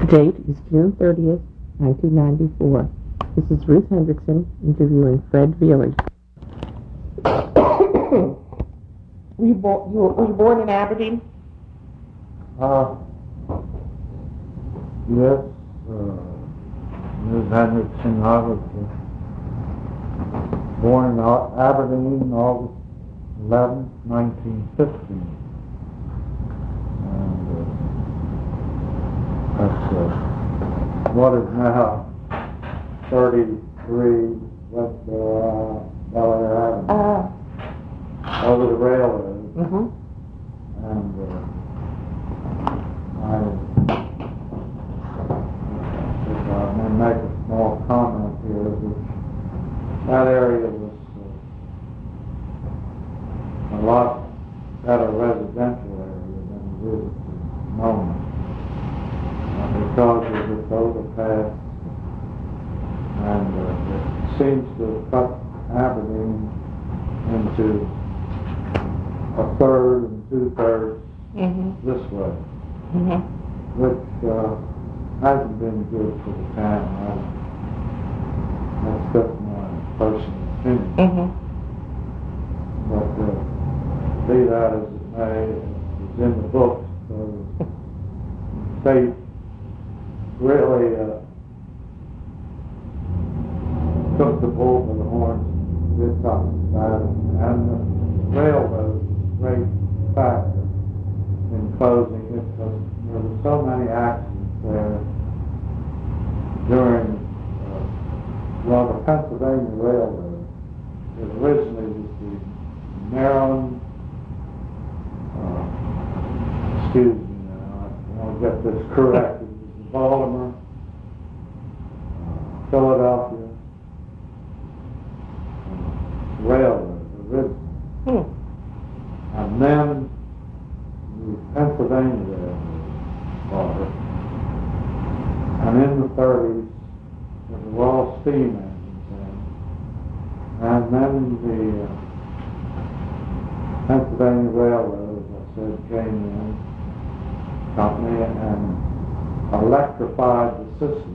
Date is June 30th, 1994. This is Ruth Hendrickson interviewing Fred Veely. Were you born in Aberdeen? Yes. Ms. Hendrickson, I was born in Aberdeen, August 11, 1915. And that's what is now 33 West Bel Air Avenue, over the railroad. And I may make a small comment here. That area was a lot better residential area than it is at the moment, because of this overpass, and it seems to have cut Aberdeen into a third and two-thirds this way, which hasn't been good for the town. That's just my personal opinion. But be that as it may, it's in the books, so the state really took the bull by the horns and did something about it. And the railroad was a great factor in closing it, because there were so many accidents there during, the Pennsylvania Railroad. It originally was the Maryland, excuse me now, I want to get this correct, it was the Baltimore, Philadelphia Railroad originally. And then the Pennsylvania Railroad started. And in the 30s, there were all steam engines in. And then the Pennsylvania Railroad, as I said, came in, company, and electrified the system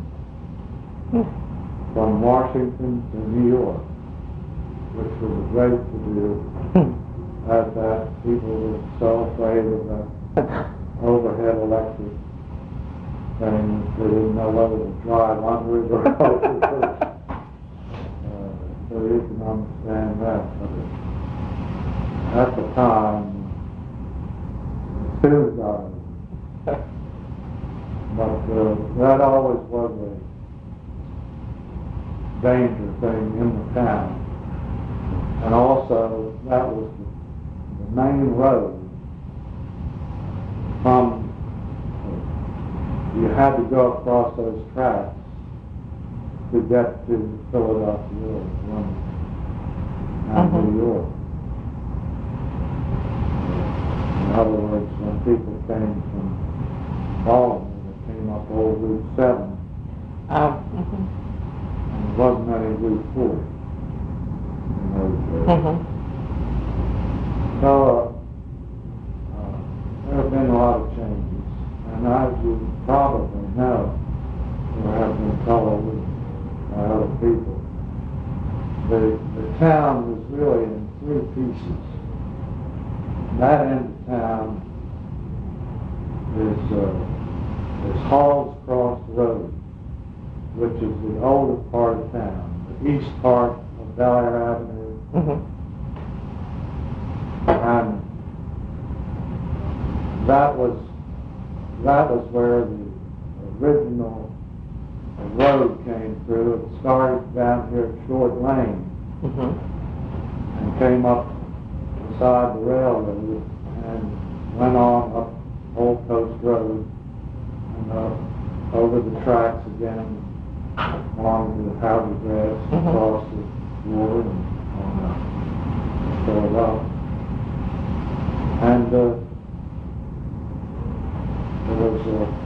from Washington to New York, which was a great to-do. At that, people were so afraid of that overhead electric thing, they didn't know whether to drive under it or over it. So you can understand that. But at the time, it soon got it. But that always was a danger thing in the town. And also, that was the main road from, you had to go across those tracks to get to Philadelphia or London and New York. In other words, when people came from Baltimore, they came up old Route 7. And there wasn't any Route 4. So there have been a lot of changes, and as you probably know, or have been told by other people, the town was really in three pieces. That end of town is Hall's Cross Road, which is the oldest part of town, the east part of Bel Air Avenue. And that was where the original road came through. It started down here at Short Lane and came up beside the railroad and went on up Old Post Road and over the tracks again along the Howdy Grass across the water and on Philadelphia. And there was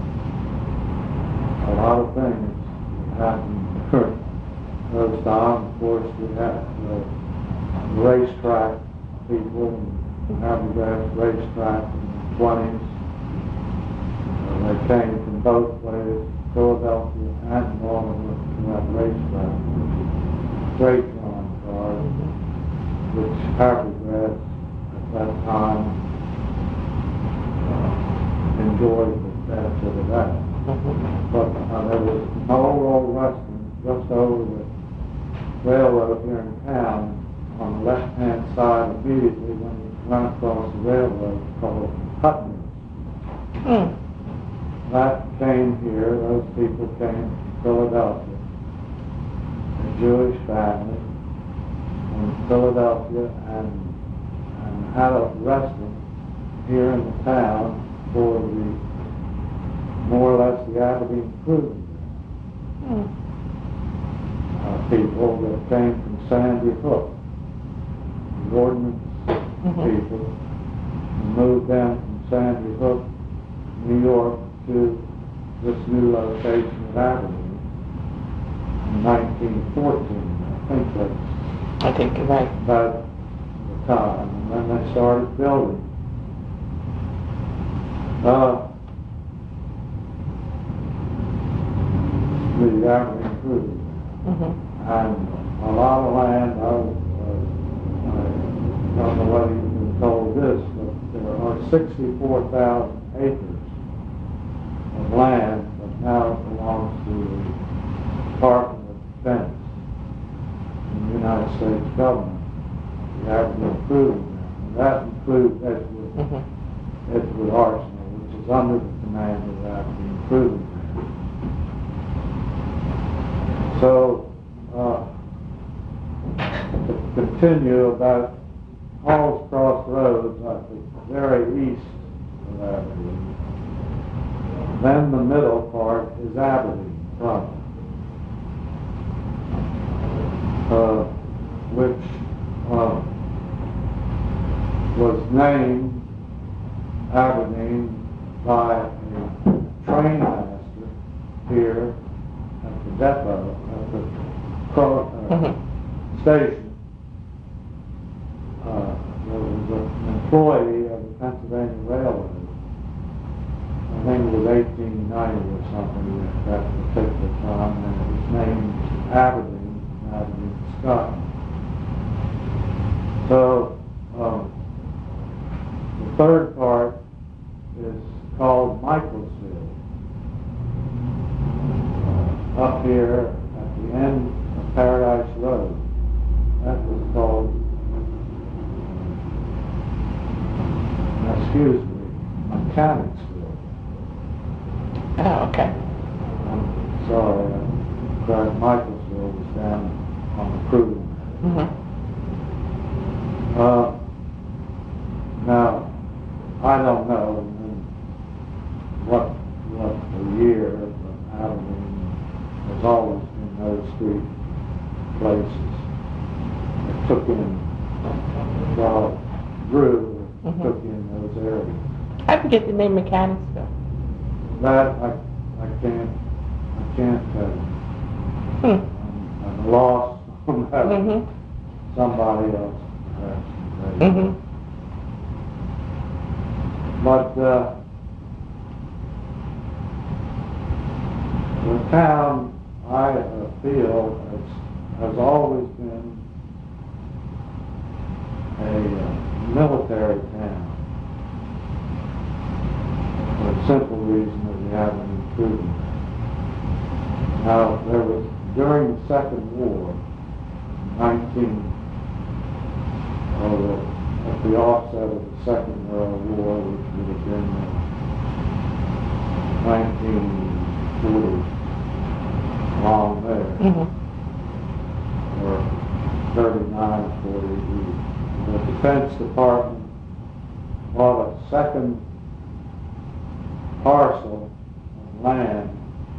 a lot of things that happened during those times. Of course, we had the racetrack people and Howdy Grass racetrack in the 20s. They came from both ways, Philadelphia and Baltimore, to that racetrack. Great drawing cars, which Harvard grads at that time enjoyed the benefit of that. But there was an old western just over the railroad here in town, on the left-hand side immediately when you run across the railroad, called Putney's. That came here, those people came from Philadelphia, a Jewish family from Philadelphia, and had a restaurant here in the town for the, more or less, the Aberdeen cruising people that came from Sandy Hook, the ordnance people, and moved them from Sandy Hook, New York, to this new location at Aberdeen in 1914. I think you're right. About the time, and then they started building. The Aberdeen cruising. And a lot of land, I don't know whether you've been told this, but there are 64,000 acres of land that now belongs to the Department of Defense in the United States government, the Aberdeen Cruising Ground. And that includes Edgewood Arsenal, which is under the command of the Aberdeen Cruising Ground. So, to continue about Hall's Cross Roads, at the very east of Aberdeen. Then the middle part is Aberdeen proper, which was named Aberdeen by a train master here at the depot, at the station. There was an employee of the Pennsylvania Railroad. I think it was 1890 or something at that particular time, and it was named Aberdeen, Scotland. So the third part is called Michaelsville. Up here at the end of Paradise Road, that was called, Mechanicsville. Oh, okay. I'm sorry, Michaelsville was down on the cruise. Now, I don't know what the year, but Aberdeen has always been those three places that took in, grew, took in those areas. I forget the name Mechanicsville. That I can't tell you. I'm lost on that. Somebody else perhaps. But the town, I feel, has always been a military town. For the simple reason that we have an improvement. Now, there was, during the Second War, at the offset of the Second World War, which would have been 1940s, along there, or 39 or 40, the Defense Department bought a second parcel of land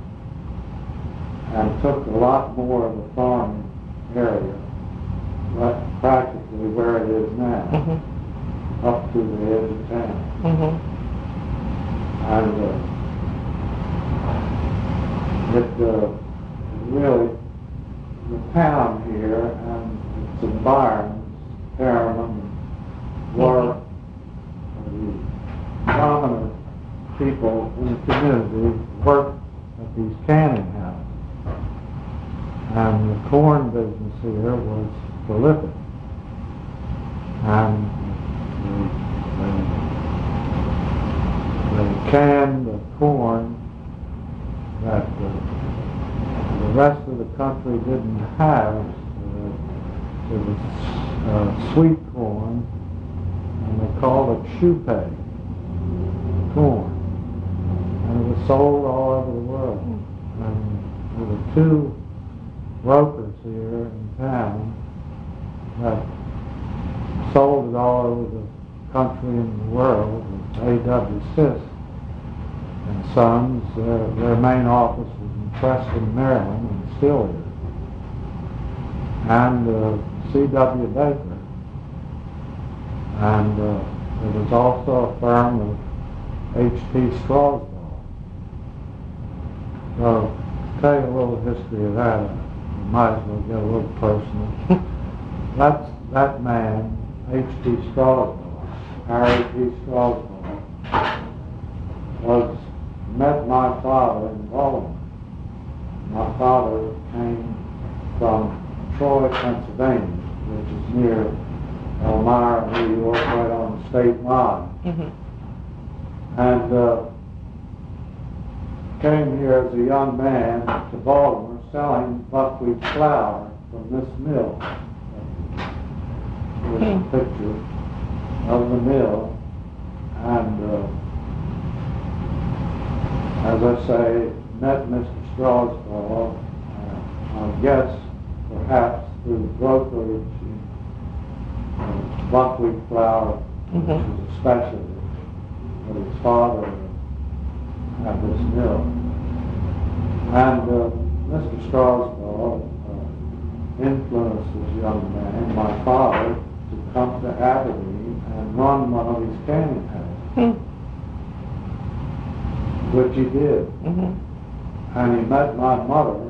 and took a lot more of the farming area, practically where it is now, up to the edge of town. And it really, the town here and its environments, Harriman, were the dominant people in the community worked at these canning houses. And the corn business here was prolific. And they canned the corn that the rest of the country didn't have. It was sweet corn, and they called it shoepay corn. And it was sold all over the world. And there were two brokers here in town that sold it all over the country and the world. A.W. Sisk and Sons. Their main office was in Preston, Maryland, and still is. And C.W. Baker. And there was also a firm of H.T. Strasbaugh. So, to tell you a little history of that, I might as well get a little personal. That man, H.T. Strasbaugh, Harry T. Strasbaugh, met my father in Baltimore. My father came from Troy, Pennsylvania, which is near Elmira, New York, right on the state line. And came here as a young man to Baltimore selling buckwheat flour from this mill. Here's a picture of the mill. And as I say, met Mr. Strasbaugh, I guess perhaps through brokerage in buckwheat flour, which is a specialty, but his father had this mill. And Mr. Strasbaugh influenced this young man, my father, to come to Aberdeen and run one of these canning houses. Which he did. And he met my mother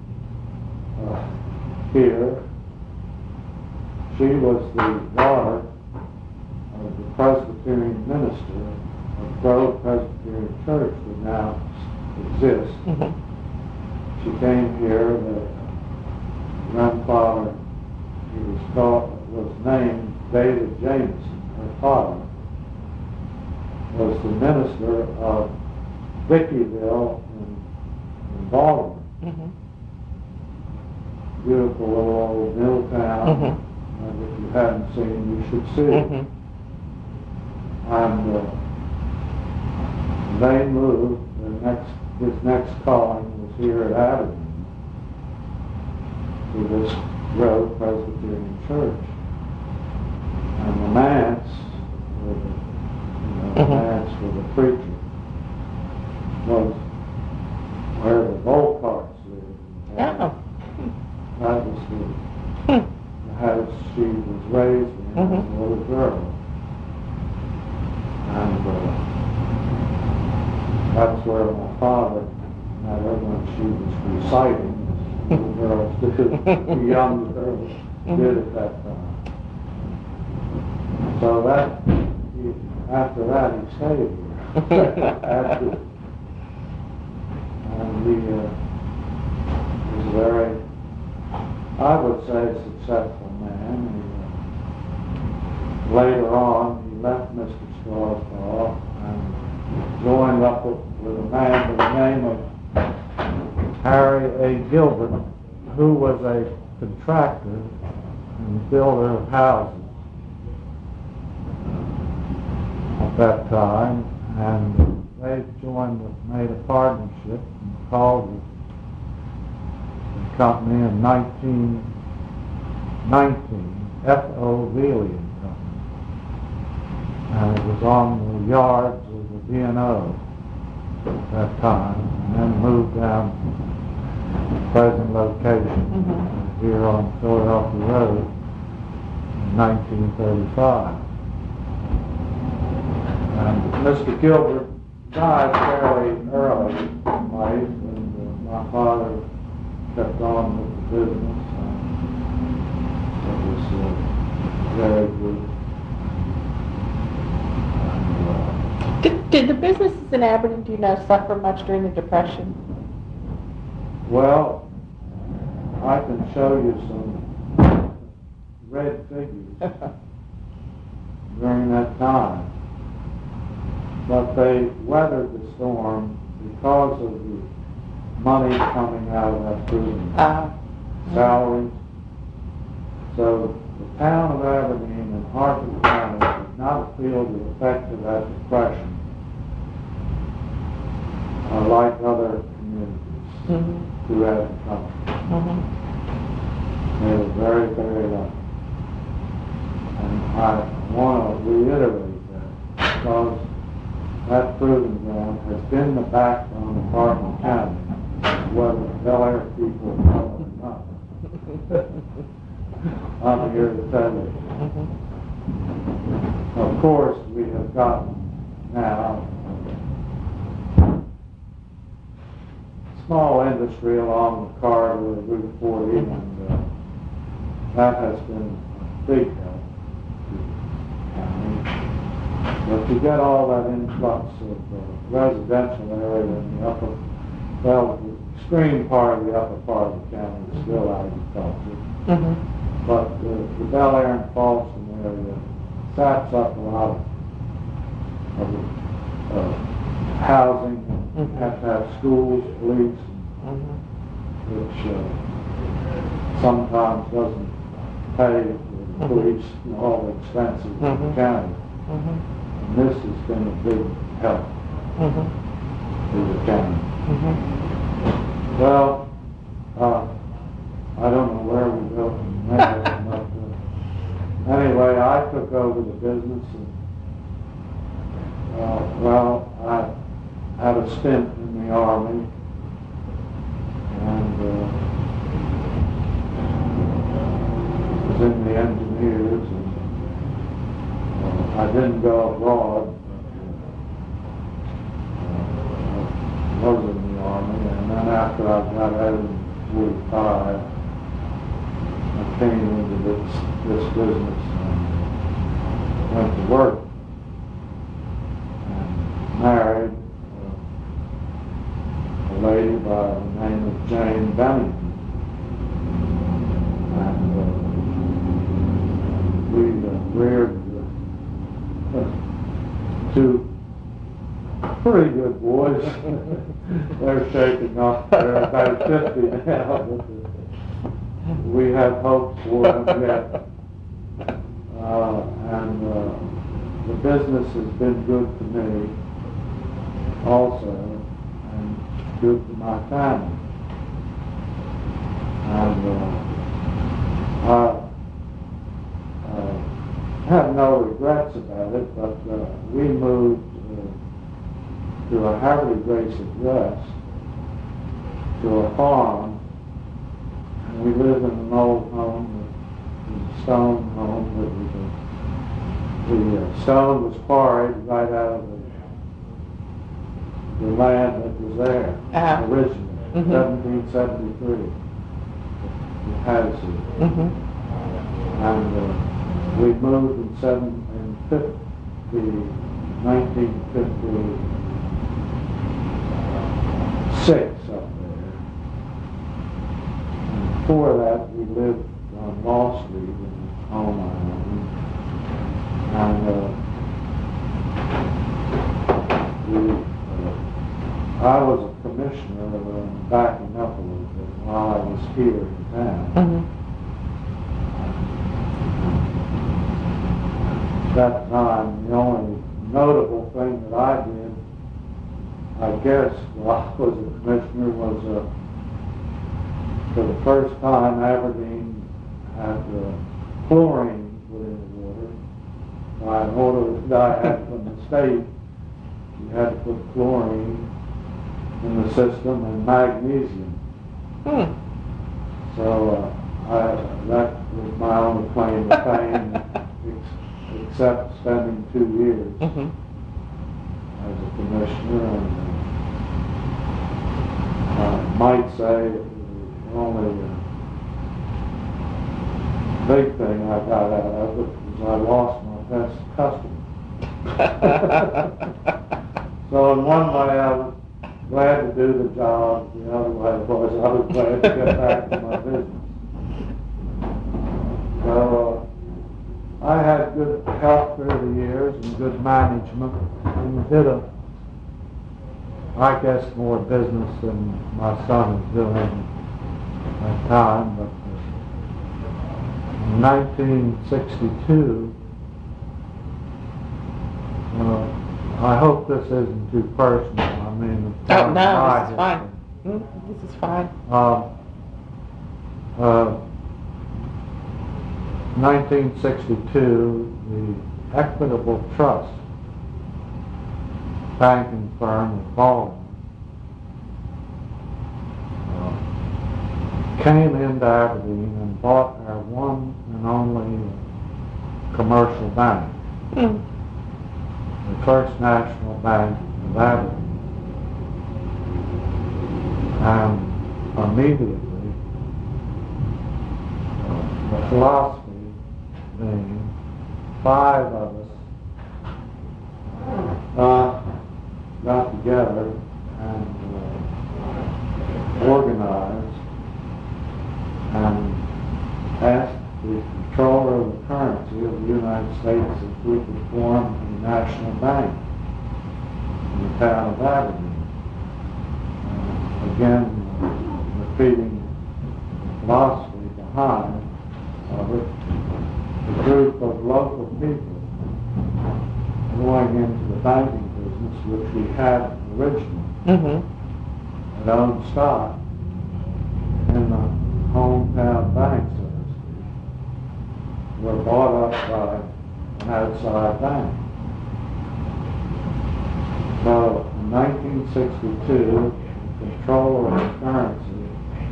here. She was the daughter of the Presbyterian minister of Grove Presbyterian Church that now exists. She came here. The grandfather, was named David Jameson. Her father was the minister of Vickyville in Baltimore. Beautiful little old mill town. And if you haven't seen, you should see it. And they moved. His next calling was here at Aberdeen to this Grove Presbyterian Church. And the manse, the manse for the preacher, was where the Volcarts lived. That was the house she was raised in as a little girl. And that's where my father met her when she was reciting, as little girls did, the young girls did at that time. So after that he stayed here. And he was a very, I would say, successful man. Later on, he left Mr. Strasbaugh and joined up with a man by the name of Harry A. Gilbert, who was a contractor and builder of houses at that time. And they made a partnership and called the company in 1919 F.O. Veely and Company. And it was on the yards of the B&O at that time, and then moved down to the present location here on Philadelphia Road in 1935. And Mr. Gilbert died fairly early in life, and my father kept on with the business, and it was very good. And Did the businesses in Aberdeen, do you know, suffer much during the Depression? Well, I can show you some red figures during that time. But they weathered the storm because of the money coming out of that prison. Salaries. So the town of Aberdeen and Harford County did not feel the effect of that depression like other communities throughout the country. They were very, very lucky. And I want to reiterate that because that proving ground has been the backbone of Harford County, whether the Bel Air people know it or not. I'm here to tell you. Of course, we have gotten now small industry along the corridor of Route 40, and that has been a big help to the county. But to get all that influx of residential area in the upper, well, the extreme part of the upper part of the county is still agriculture. But the Bel Air and Falston area saps up a lot of housing. You have to have schools, police, which sometimes doesn't pay for the police and all the expenses of the county. And this has been a big help to the county. Well, I don't know where we go from there, but anyway, I took over the business, and well, I had a stint in the Army, and was in the engineers, and I didn't go abroad. I was in the Army, and then after I got out in 45, I came into this business and went to work and married a lady by the name of Jane Bennington. And we reared two pretty good boys. They're shaping up. They're about 50 now. But we have hopes for them yet. And the business has been good to me also, and good to my family. And I have no regrets about it, but we moved to a Harvard Grace address, to a farm, and we lived in an old home, a stone home, that was the stone was quarried right out of the land that was there originally, 1773. It has it. And we moved in 1956 up there. And before that, we lived on Law Street in the home I owned. And I was a commissioner, backing up a little bit while I was here in town. At that time, the only notable thing that I did, I guess, while I was a commissioner, was for the first time Aberdeen had chlorine put in the water. By an order that I had from the state, you had to put chlorine in the system and magnesium. So that was my only claim to fame, except spending 2 years as a commissioner. And I might say the only big thing I got out of it was I lost my best customer. So in one way I was glad to do the job, the other way was I was glad to get back to my business. So I had good health through the years and good management, and did I guess more business than my son was doing at that time, but in 1962, I hope this isn't too personal. I mean, oh, no, this is fine. This is fine. 1962, the Equitable Trust banking firm of Baltimore came into Aberdeen and bought our one and only commercial bank, the First National Bank of Aberdeen. And immediately, the philosophy being 5 of us got together and organized and asked the controller of the currency of the United States if we could form a national bank in the town of Aberdeen. Again, repeating the philosophy behind it, a group of local people going into the banking business, which we had originally, had owned stock in the hometown bank, so to speak, were bought up by an outside bank. So in 1962, the controller of the currency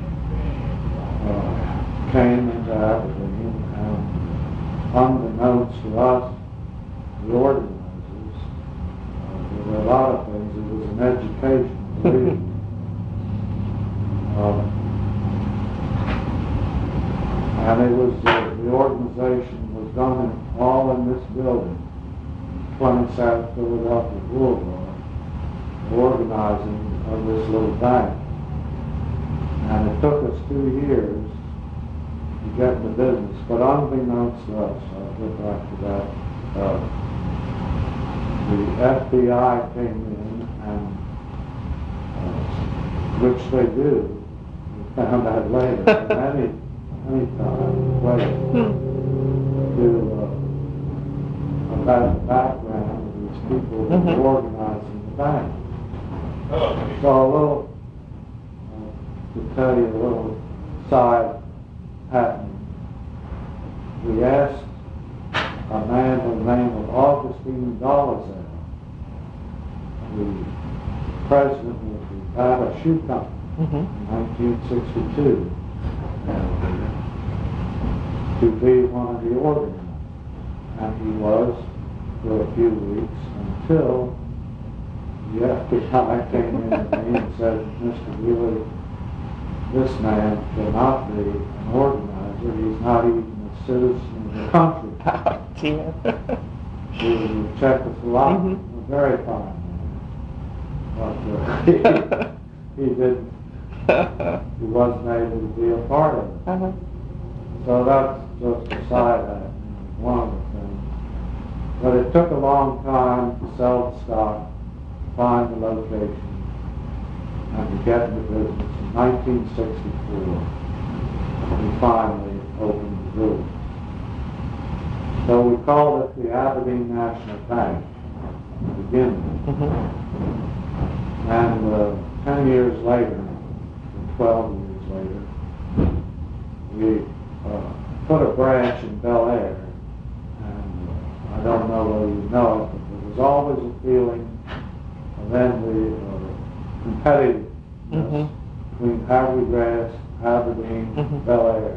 came into Aberdeen, and unbeknownst to us, the organizers, there were a lot of things. It was an education, believe me. And it was, the organization was done all in this building, 20 South Philadelphia Boulevard, organizing of this little bank. And it took us 2 years to get in the business, but unbeknownst to us, I'll get back to that, the FBI came in, and which they do, we found out later, any time later, to about the background of these people who were organizing the bank. So a little, to tell you a little side happening, we asked a man by the name of Augustine Dolezal, the president of the Bata Shoe Company in 1962, to be one of the organizers. And he was for a few weeks until the FBI came in to me and said, Mr. Wheeler, this man cannot be an organizer. He's not even a citizen of the country. Oh, dear. He was a Czechoslovakian, a very fine man. But he didn't, he wasn't able to be a part of it. So that's just a side act, one of the things. But it took a long time to sell the stock, find the location, and to get in the business. In 1964, we finally opened the doors. So we called it the Aberdeen National Bank to begin with. And 10 years later, 12 years later, we put a branch in Bel Air, and I don't know whether you know it, but there was always a feeling of then the competitiveness between Harvey Grass, Aberdeen, Bel Air.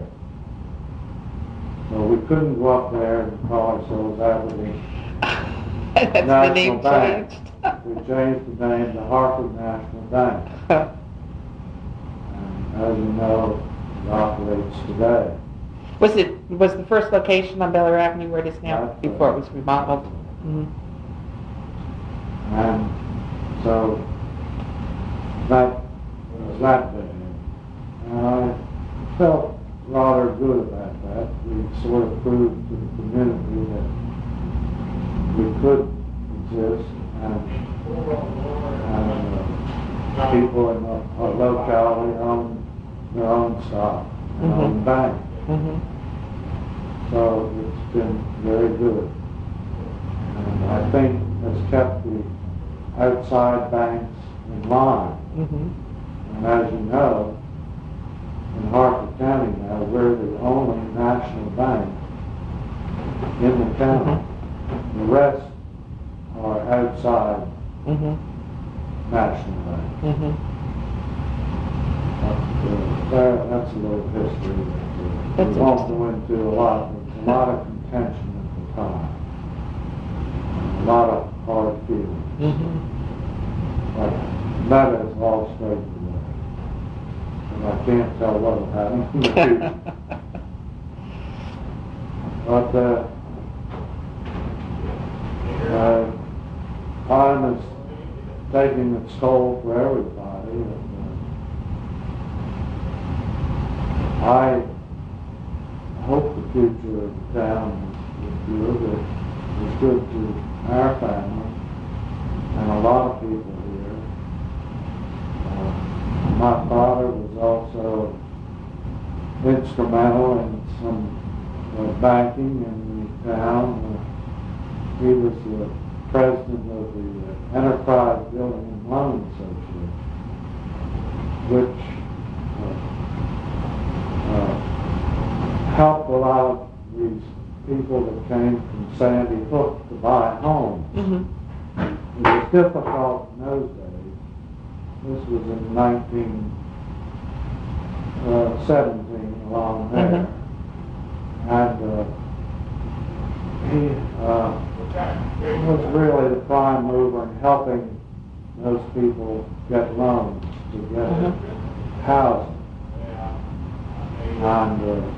So we couldn't go up there and call ourselves Aberdeen That's National the name Bank. changed. We changed the name to Hartford National Bank. And as you know, it operates today. Was the first location on Bel Air Avenue where it is now? That's Before it was remodeled? And So that was that day. And I felt rather good about that. We sort of proved to the community that we could exist, and people in our locality own their own stock and own bank. So it's been very good. And I think has kept the outside banks in line. And as you know, in Harford County now, we're the only national bank in the county. The rest are outside national banks. That's a little history that we won't go into a lot. There's a lot of contention at the time. A lot of hard feelings. But that is all straight away. And I can't tell what will happen in the future. But time is taking its toll for everybody. And, I hope the future of the town is good. It's good to our family and a lot of people here. My father was also instrumental in some banking in the town. He was the president of the Enterprise Building and Loan Association, which helped a lot of these people that came from Sandy Hook to buy homes. It was difficult in those days. This was in 1917, along there. And he was really the prime mover in helping those people get loans to get housing. And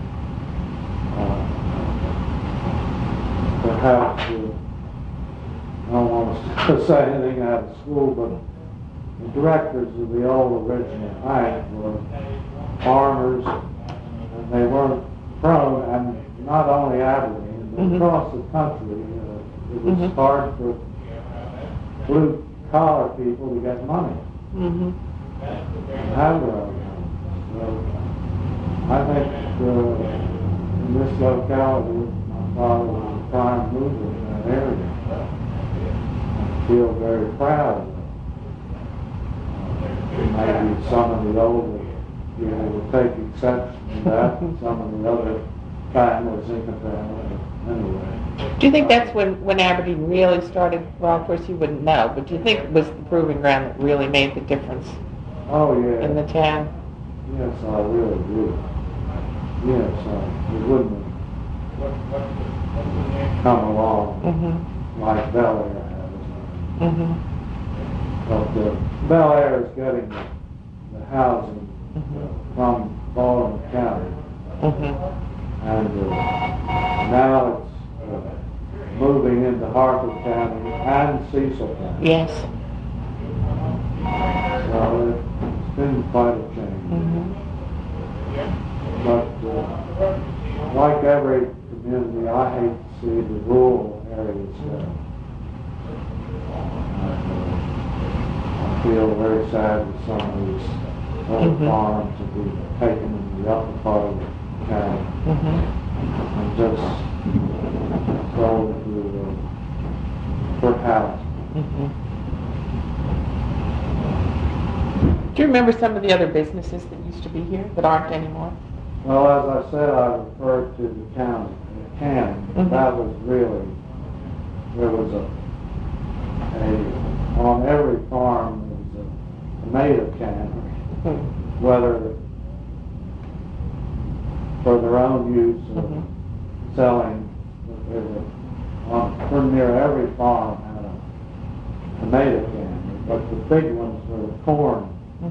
perhaps, I don't want to say anything out of school, but the directors of the old original bank were farmers, and they weren't prone, and not only Aberdeen, but across the country. It was hard for blue-collar people to get money and have their own homes. So I think in this locality, my father was a prime mover in that area. I feel very proud of it. Maybe some of the older people would take exception to that, and some of the other families in the family. Anyway. Do you think that's when Aberdeen really started? Well, of course you wouldn't know, but do you think it was the proving ground that really made the difference in the town? Yes, I really do. Yes, it wouldn't have come along like Bel Air has. But Bel Air is getting the housing from Baldwin County. And now it's moving into Harford County and Cecil County. Yes. So it's been quite a change. But like every community, I hate to see the rural areas go. I feel very sad that some of these old farms will be taken in the upper part of the county and just sold for housing. Do you remember some of the other businesses that used to be here that aren't anymore? Well, as I said, I referred to the county, the canning. That was really, there was on every farm there was a tomato cannery, whether for their own use or selling. Pretty near every farm had a tomato cannery, but the big ones were the corn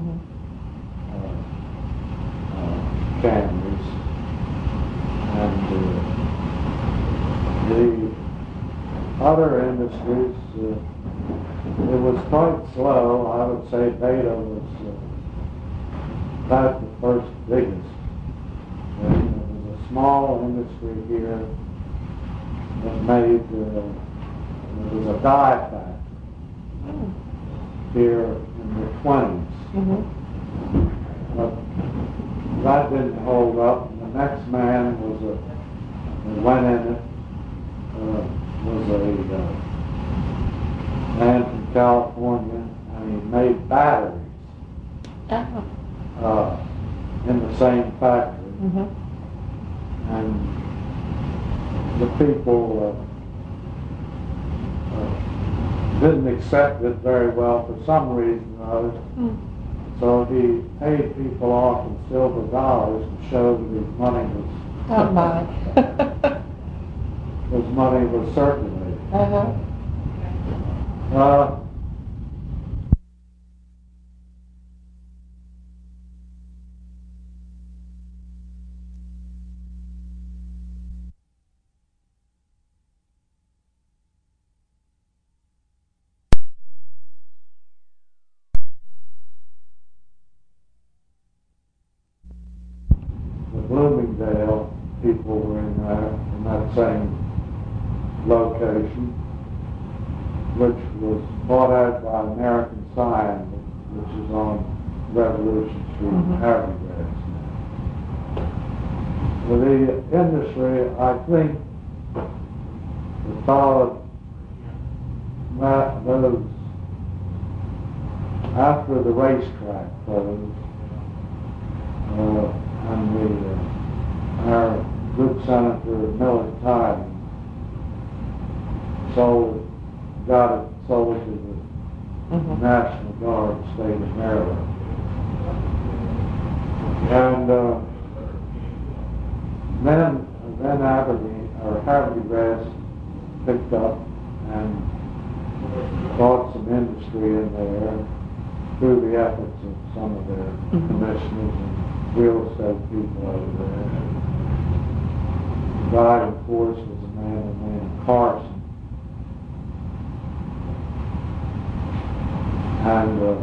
canneries. And the other industries it was quite slow. I would say Beta was about the first biggest. And there was a small industry here that made, there was a dye factory here in the 20s. But that didn't hold up. And the next man was that went in it, was a man from California, and he made batteries in the same factory. And the people didn't accept it very well for some reason or other. So he paid people off in silver dollars to show that his money was his money was circulating. Bloomingdale people were in that same location, which was bought out by American Cyan, which is on Revolution Street in Havergrass now. With the industry, I think, it followed those after the racetrack closed. And our good Senator Miller Tidings got it sold to the National Guard, state of Maryland. And then Aberdeen, or Havergrass picked up and brought some industry in there through the efforts of some of their commissioners and real estate people over there. The guiding force was a man named Carson. And the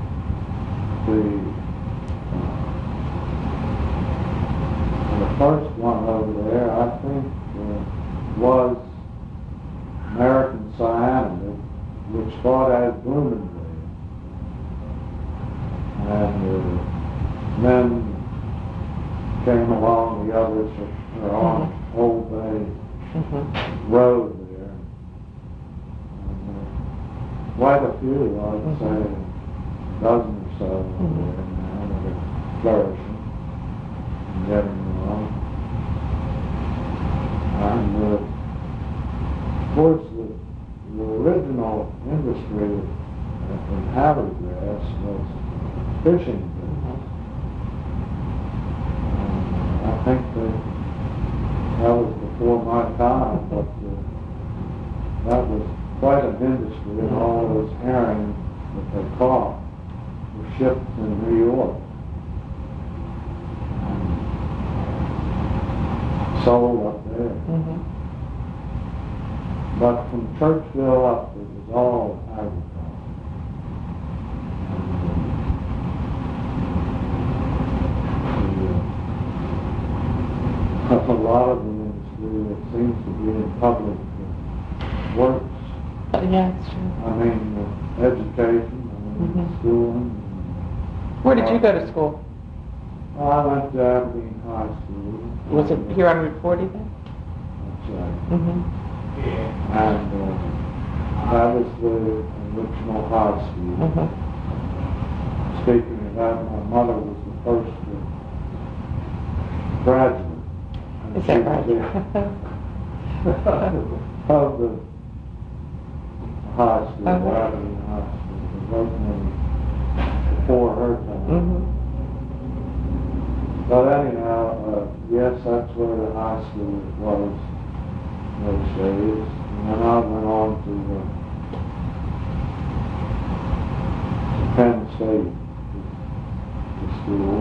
first one over there, I think, was American Cyanide, which bought out Bloomingdale. And then came along the others that are on Old Bay Road there. And, quite a few, I'd say a dozen or so over there now that are flourishing and getting along. And of course the original industry in Havergrass was fishing. I think that was before my time, but that was quite an industry, and all those herring that they caught were shipped in New York and sold up there. But from Churchville up, it was all agriculture. A lot of the industry that seems to be in public works. Yeah, it's true. I mean, education, schooling. Where did you go to school? I went to Aberdeen High School. Was it here on Route 40 then? That's right. And that was the original high school. Speaking of that, my mother was the first graduate. Is that right? Of the high school, Aberdeen High School, before her time. But anyhow, yes, that's where the high school was those days. And then I went on to Penn State, the school.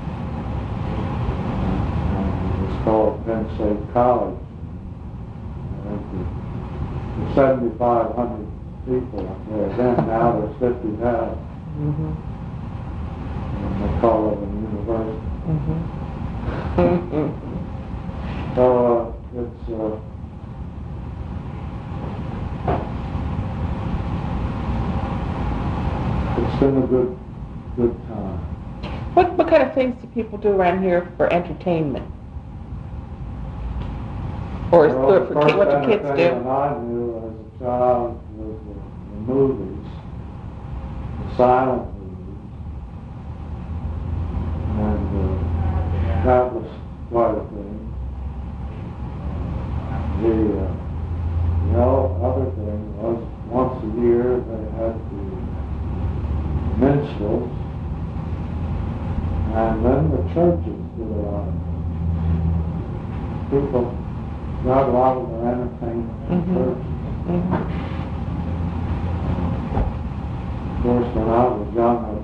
Called Penn State College. The 7,500 people up there. Then now there's 50,000. Mm-hmm. And they call it a university. Mm-hmm. So it's been a good time. What kind of things do people do around here for entertainment? Or Well, what do kids do? I knew as a child was the movies, the silent movies, and that was quite a thing. The other thing was once a year they had the minstrels, and then the churches did a lot of people. Not a lot of their entertainment in churches. Mm-hmm. Of course, when I was younger,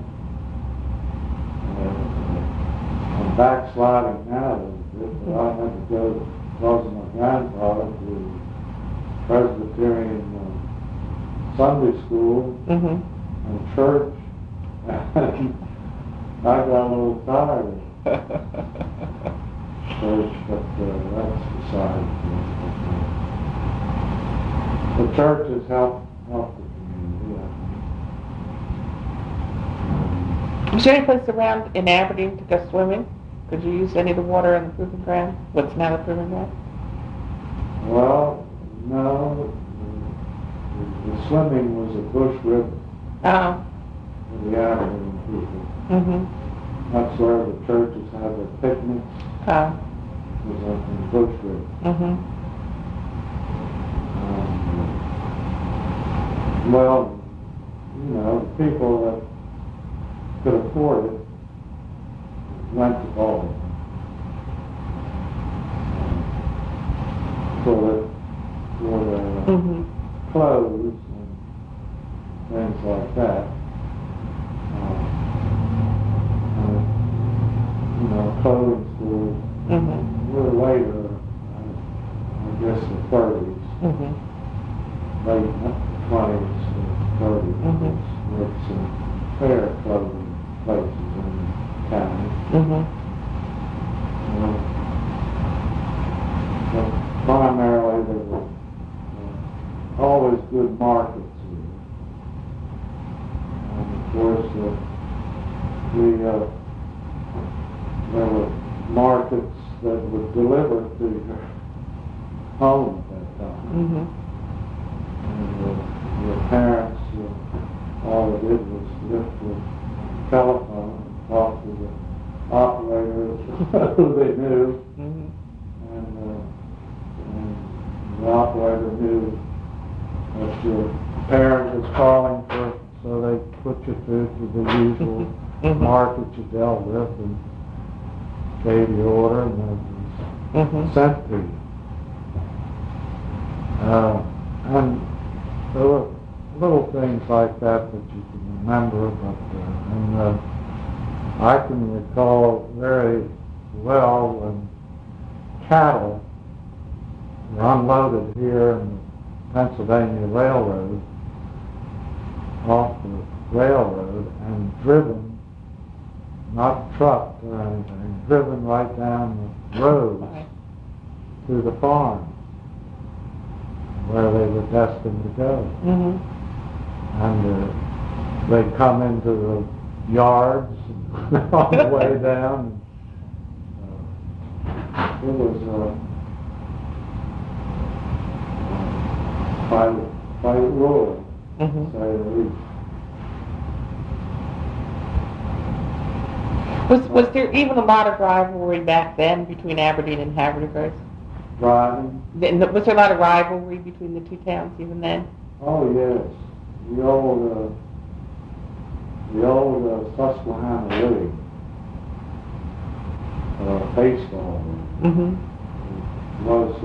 I'm backsliding now a little bit, but I had to go because of my grandfather to Presbyterian Sunday school and church, and I got a little tired of it. Church, but that's beside the church has helped the community. Is there any place around in Aberdeen to go swimming? Could you use any of the water in the proving ground? What's now the proving ground? Well, no. The swimming was at Bush River. Oh. For the Aberdeen people. Mm-hmm. That's where the churches have their picnics. Oh. Was up in Bush River. Mm-hmm. Well, people that could afford it went to Baldwin for their clothes and things like that. Clothing stores. A little later, I guess the 30s, late 20s to 30s, with some fair clothing places in the county. But primarily there were always good markets here. And of course, there were markets that were delivered to your home at that time. And your parents, all they did was lift the telephone and talk to the operators who they knew. And the operator knew that your parent was calling for, so they put you through to the usual market you dealt with and gave you order and then it was sent to you. And there were little things like that you can remember, but I can recall very well when cattle were unloaded here in the Pennsylvania Railroad, off the railroad, and driven, not trucked or anything, driven right down the road to the farm where they were destined to go. And they'd come into the yards on the way down. It was quite rural, to say the least. Was there even a lot of rivalry back then between Aberdeen and Havertide? Driving? Was there a lot of rivalry between the two towns even then? Oh yes, the old Susquehanna League baseball was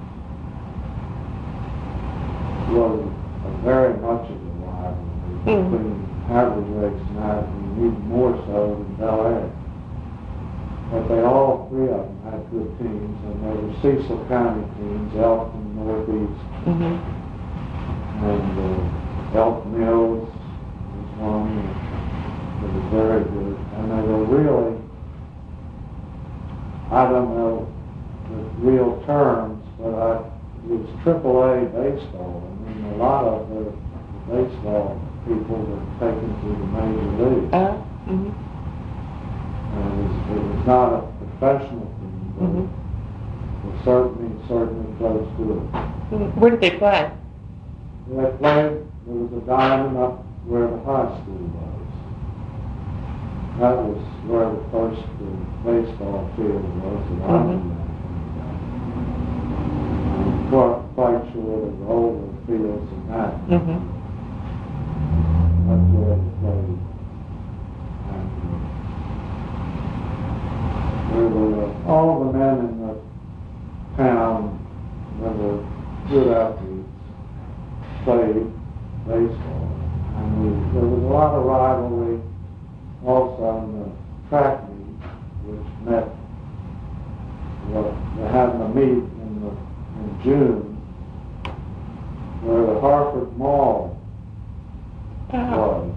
very much of a rivalry between Havertide and Aberdeen, even more so than Bel Air. But they all three of them had good teams, and they were Cecil County teams, Elkton, Northeast, and Elk Mills was one that was very good. And they were really, I don't know the real terms, but it was AAA baseball. I mean, a lot of the baseball people were taken to the major league. Mm-hmm. And it was not a professional team, but it was certainly close to it. Mm-hmm. Where did they play? They played, there was a diamond up where the high school was. That was where the first baseball field was that I knew. I'm quite sure there were older fields than that. That's where they played. And there were all the men in the town that were good athletes played baseball. And there was a lot of rivalry also in the track meet, which met, they had a meet in June where the Harford Mall was.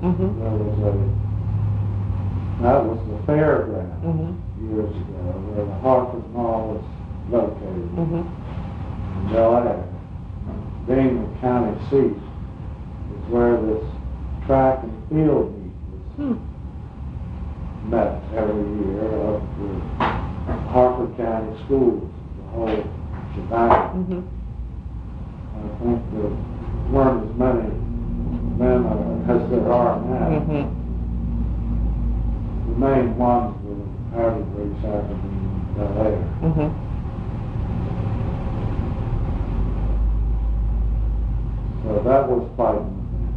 That was the fairground years ago, where the Harford Mall was located in Bel Air. Being the county seat is where this track and field meet was met every year of the Harford County schools, the whole shebang. I think there weren't as many men as there are now. The main ones were Harvard Race Academy in Bel Air. So that was fighting.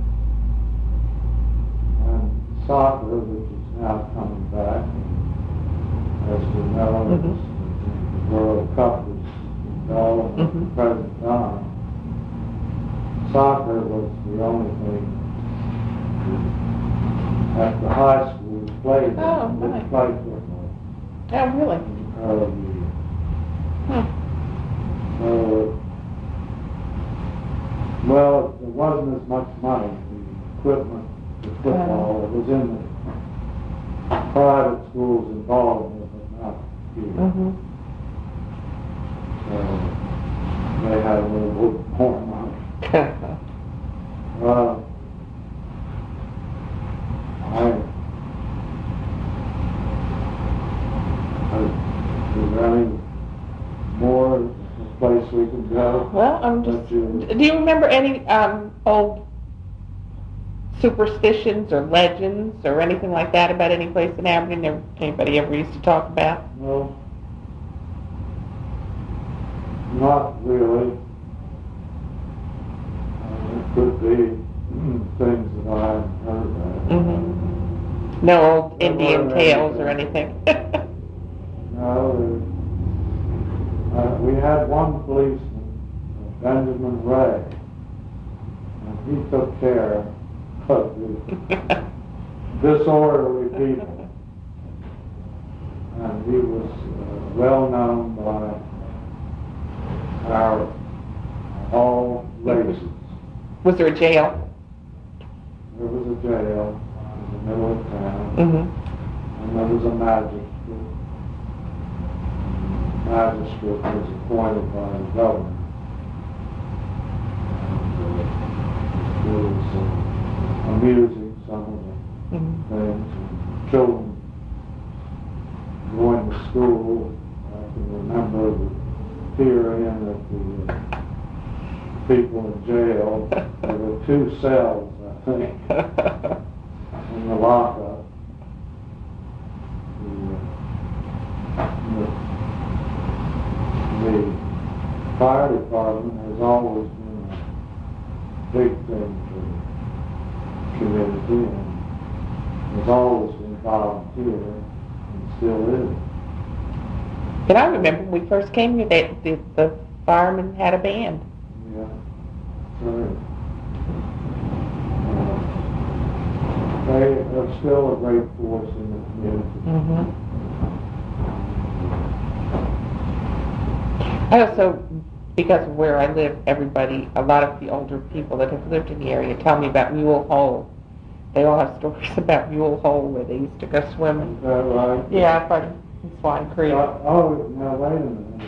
And soccer, which is now coming back, as we know, the World Cup is held at the present time. Soccer was the only thing at the high school we played. Didn't play football. Oh, really? So, well, there wasn't as much money. The equipment for football, it was in the private schools involved with it, not here. So they had a little more money. Is there any more place we can go? Well, do you remember any old superstitions or legends or anything like that about any place in Aberdeen anybody ever used to talk about? No, not really. It could be things that I haven't heard about. No old Indian tales or anything? No, we had one policeman, Benjamin Ray, and he took care of the disorderly people. And he was well known by all races. Was there a jail? There was a jail in the middle of town, and there was a magistrate. The magistrate was appointed by the governor. And it was amusing, some of the things. And children going to school, I can remember the theory that the people in jail, there were 2 cells, I think, in the lockup. The fire department has always been a big thing for the community and has always been volunteer and still is. And I remember when we first came here, the firemen had a band. Yeah, sure. They are still a great force in the community. I also because of where I live, a lot of the older people that have lived in the area tell me about Mule Hole. They all have stories about Mule Hole where they used to go swimming. Is that right? Yeah, but in Swan Creek. Oh, now wait a minute.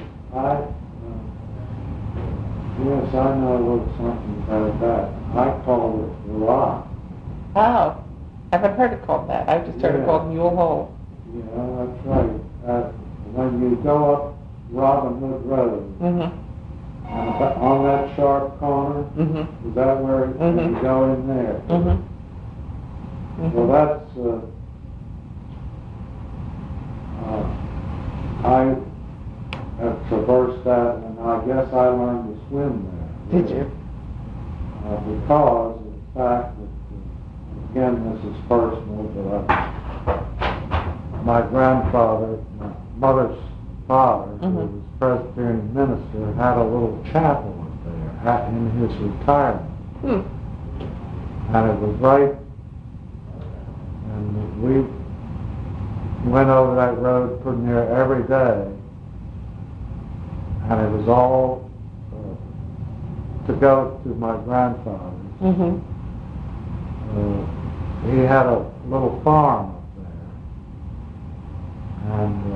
Yes, I know a little something about that. I call it the Rock. Oh, I haven't heard it called that. I've just heard it called Mule Hole. Yeah, that's right. When you go up Robin Hood Road, and on that sharp corner, is that where you go in there? Well, that's, I have traversed that, and I guess I learned to swim there. Did you? Because of the fact that, again, this is personal, but my grandfather, my mother's father, who was Presbyterian minister, had a little chapel up there in his retirement. And it was right, and we went over that road pretty near every day, and it was all to go to my grandfather's. He had a little farm up there, and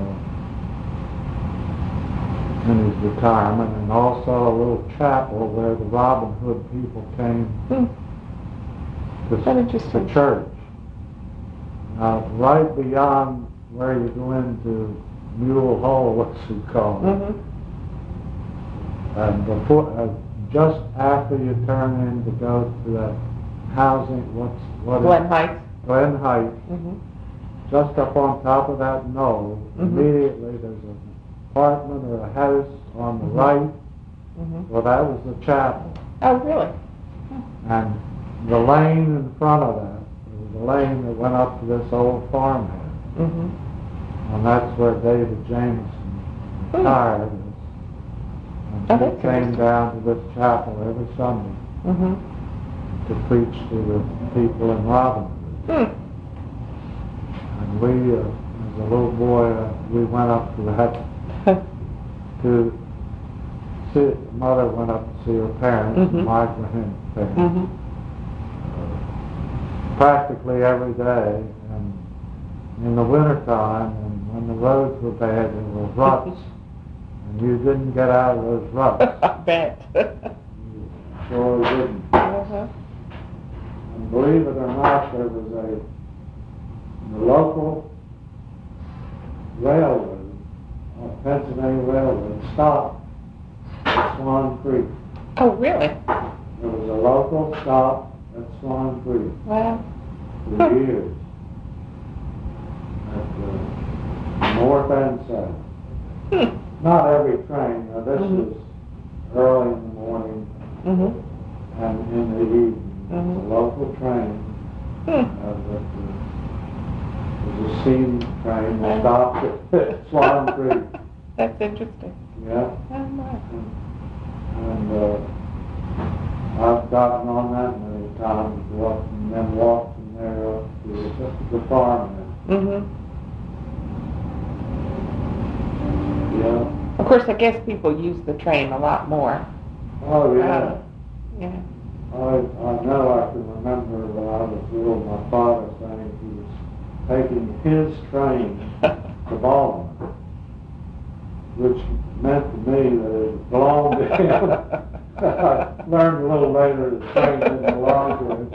in his retirement, and also a little chapel where the Robin Hood people came to church. Now, right beyond where you go into Mule Hole, what you call it, and before, just after you turn in to go to that housing, Glen Heights. Glen Heights. Just up on top of that knoll, immediately there's an apartment or a house on the right. Well, that was the chapel. Oh, really? And the lane in front of that, there was a lane that went up to this old farmhouse. And that's where David Jameson retired. And he came down to this chapel every Sunday to preach to the people in Robin Hood. And we, as a little boy, we went up to that to see. Mother went up to see her parents, my grandparents, practically every day. And in the wintertime, and when the roads were bad, there were ruts. And you didn't get out of those ruts. I bet. You sure didn't. And believe it or not, there was the local railroad, Pennsylvania Railroad, stopped at Swan Creek. Oh, really? There was a local stop at Swan Creek. Wow. For years. At the north and south. Not every train. Now, this was early in the morning and in the evening. A local train. It was a steam train that stopped at Swan Creek. That's interesting. Yeah. Oh, my. And I've gotten on that many times, and then walked from there up to the farm. Yeah. Of course, I guess people use the train a lot more. Oh, yeah. Yeah. I know I can remember when I was little, my father saying he was taking his train to Baltimore, which meant to me that it belonged to him. I learned a little later that the train didn't belong to him.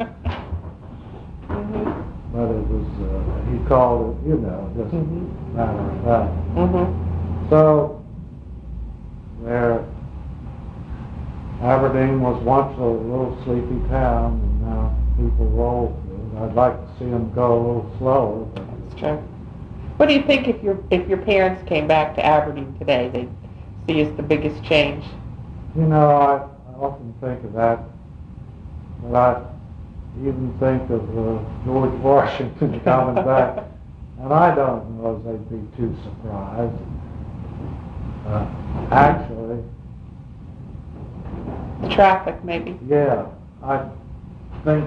But it was, he called it, just matter of fact. So, there, Aberdeen was once a little sleepy town, and now people roll through it. I'd like to see them go a little slower. That's true. What do you think if your parents came back to Aberdeen today, they'd see as the biggest change? I often think of that, but I even think of George Washington coming back, and I don't know if they'd be too surprised. Actually, the traffic, maybe. Yeah, I think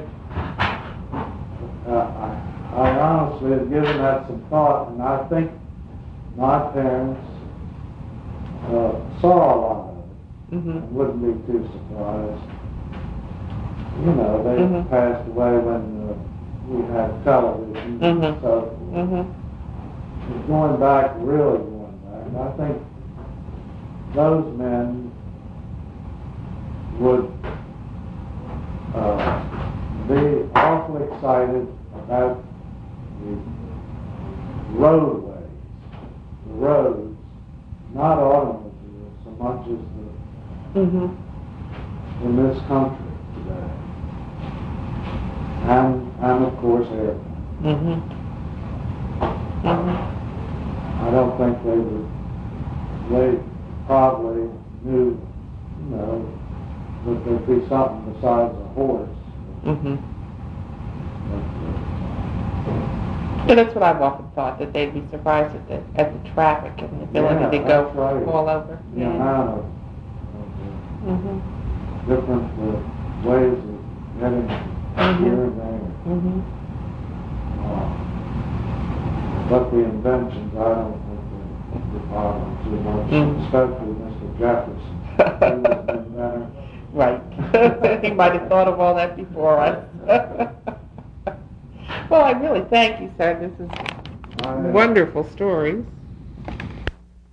I honestly have given that some thought, and I think my parents saw a lot of it. Mm-hmm. I wouldn't be too surprised. You know, they Mm-hmm. passed away when we had television Mm-hmm. and so forth. Mm-hmm. Going back, really going back, I think those men would be awfully excited about the roadways, the roads, not automobiles so much as Mm-hmm. in this country today, and of course airplanes. Mm-hmm. Mm-hmm. I don't think they probably knew, you know, that there'd be something besides a horse. Mm-hmm. But, So that's what I've often thought, that they'd be surprised at the traffic and the ability to go that's right. all over. The amount of Mm-hmm. different ways of getting here and there. Mm-hmm. But the inventions, I don't think they bother them too much, especially Mr. Jefferson. He was an inventor. Right. He might have thought of all that before us. Well, I really thank you, sir. This is wonderful stories.